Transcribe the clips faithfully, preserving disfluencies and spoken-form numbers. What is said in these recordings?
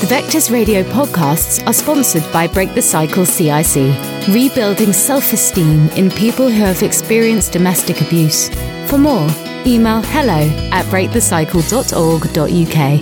Vectors Radio podcasts are sponsored by Break the Cycle C I C, rebuilding self-esteem in people who have experienced domestic abuse. For more, email hello at break the cycle dot org dot U K.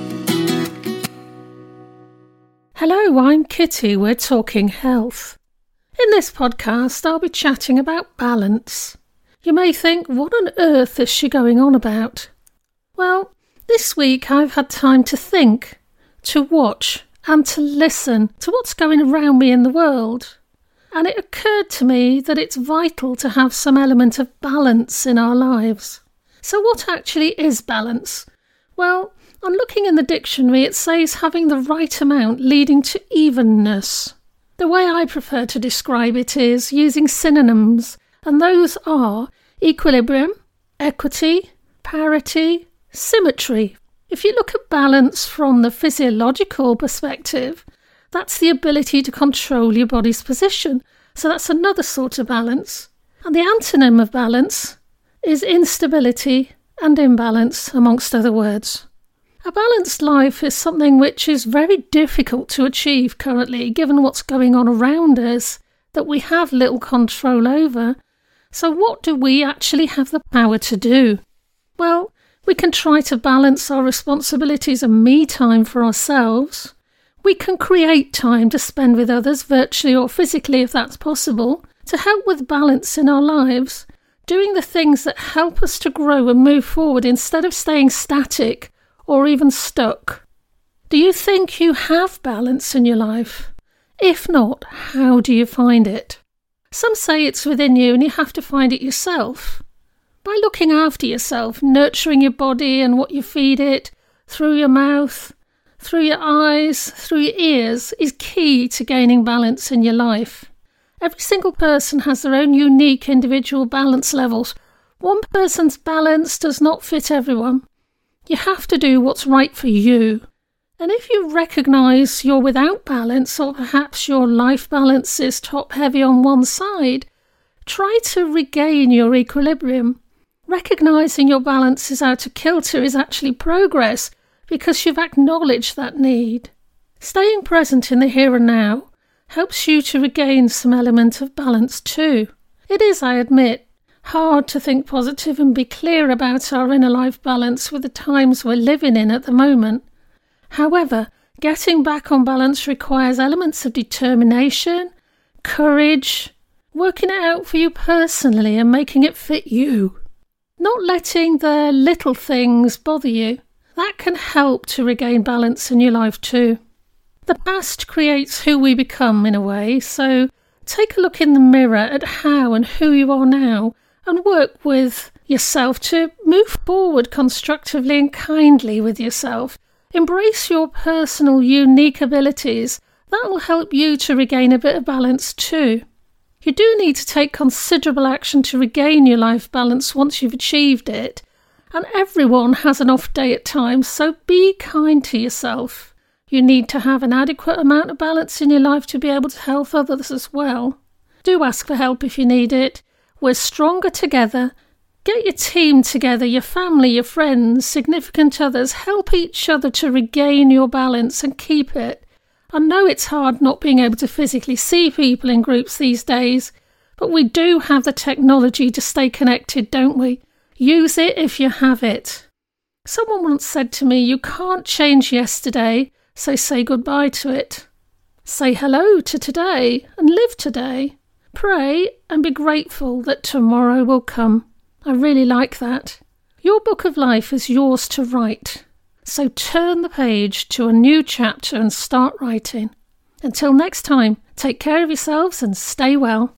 Hello, I'm Kitty. We're talking health. In this podcast, I'll be chatting about balance. You may think, what on earth is she going on about? Well, this week I've had time to think, to watch and to listen to what's going around me in the world. And it occurred to me that it's vital to have some element of balance in our lives. So what actually is balance? Well, on looking in the dictionary, it says having the right amount leading to evenness. The way I prefer to describe it is using synonyms, and those are equilibrium, equity, parity, symmetry. If you look at balance from the physiological perspective, that's the ability to control your body's position. So that's another sort of balance. And the antonym of balance is instability and imbalance, amongst other words. A balanced life is something which is very difficult to achieve currently, given what's going on around us, that we have little control over. So what do we actually have the power to do? Well, we can try to balance our responsibilities and me time for ourselves. We can create time to spend with others, virtually or physically if that's possible, to help with balance in our lives, doing the things that help us to grow and move forward instead of staying static or even stuck. Do you think you have balance in your life? If not, how do you find it? Some say it's within you and you have to find it yourself. By looking after yourself, nurturing your body and what you feed it, through your mouth, through your eyes, through your ears, is key to gaining balance in your life. Every single person has their own unique individual balance levels. One person's balance does not fit everyone. You have to do what's right for you. And if you recognise you're without balance, or perhaps your life balance is top-heavy on one side, try to regain your equilibrium. Recognising your balance is out of kilter is actually progress, because you've acknowledged that need. Staying present in the here and now helps you to regain some element of balance too. It is, I admit, hard to think positive and be clear about our inner life balance with the times we're living in at the moment. However, getting back on balance requires elements of determination, courage, working it out for you personally and making it fit you. Not letting the little things bother you. That can help to regain balance in your life too. The past creates who we become in a way, so take a look in the mirror at how and who you are now and work with yourself to move forward constructively and kindly with yourself. Embrace your personal unique abilities. That will help you to regain a bit of balance too. You do need to take considerable action to regain your life balance once you've achieved it. And everyone has an off day at times, so be kind to yourself. You need to have an adequate amount of balance in your life to be able to help others as well. Do ask for help if you need it. We're stronger together. Get your team together, your family, your friends, significant others. Help each other to regain your balance and keep it. I know it's hard not being able to physically see people in groups these days, but we do have the technology to stay connected, don't we? Use it if you have it. Someone once said to me, you can't change yesterday, so say goodbye to it. Say hello to today and live today. Pray and be grateful that tomorrow will come. I really like that. Your book of life is yours to write. So turn the page to a new chapter and start writing. Until next time, take care of yourselves and stay well.